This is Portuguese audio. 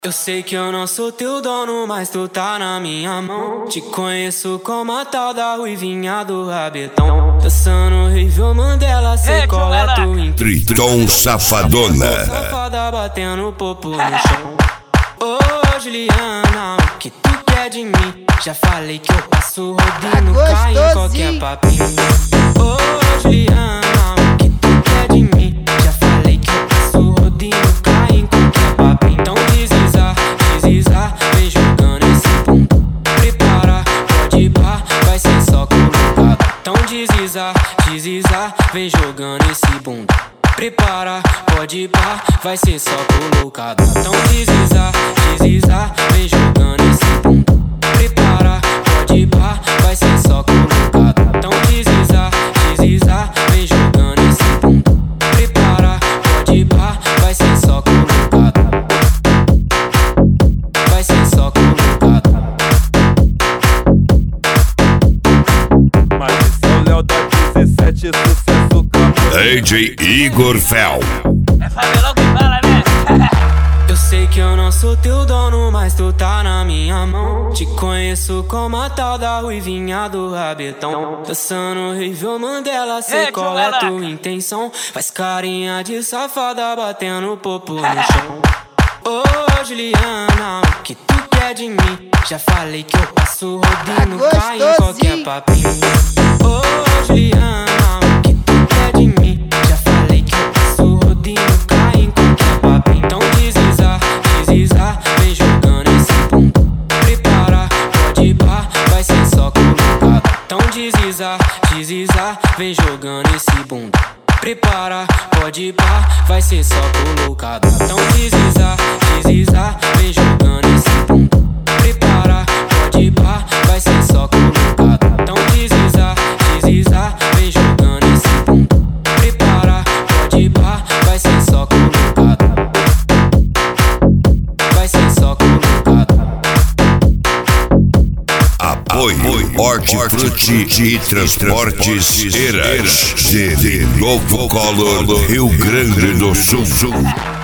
Eu sei que eu não sou teu dono, mas tu tá na minha mão. Te conheço como a tal da ruivinha do rabetão. Dançando Rivel Mandela, sei qual é tu intuito. Triton Safadona. Safada batendo popo no chão. Ô Juliana, o que tu quer de mim? Já falei que eu passo rodinho, cai em qualquer papinho. Ô Juliana, o que tu quer de mim? Já falei que eu passo rodinho, cai em qualquer papinho. Então desliza, vem jogando esse bumbum. Prepara, pode ir pá, vai ser só colocado. Então desliza, vem jogando esse bumbum. Prepara, pode ir pá, vai ser só colocado. Então desliza, vem jogando esse bumbum. Prepara, pode ir pá, vai ser só colocado. Então desliza, vem jogando esse bumbum. Prepara, pode ir pá, vai ser só colocado. Vai ser só colocado. Mas esse é o Léo da 17, sucesso campo. DJ Igor Fel. É favelão que fala, né? Eu sei que eu não sou teu dono, mas tu tá na minha mão. Te conheço como a tal da ruivinha do rabetão. Dançando Rivel Mandela, sei qual é tua intenção. Faz carinha de safada batendo popo no chão. Ô Juliana, o que tu quer de mim? Já falei que eu passo rodinho, cai em qualquer papinho. Ô Juliana, o que tu quer de mim? Já falei que eu passo rodinho, cai em qualquer papinho. Então desliza, vem jogando esse bumbum. Prepara, pode ir pá, vai ser só colocado. Então desliza, vem jogando esse bumbum. Prepara, pode ir pá, vai ser só colocado. Então desliza, vem jogando esse bumbum. Prepara, pode ir pá, vai ser só colocado. Então desliza, vem jogando esse bumbum. Prepara, pode ir pá, vai ser só colocado. Vai ser só colocado. Apoio Hortifruti e Transportes Eras de Novo Color, Rio Grande do Sul.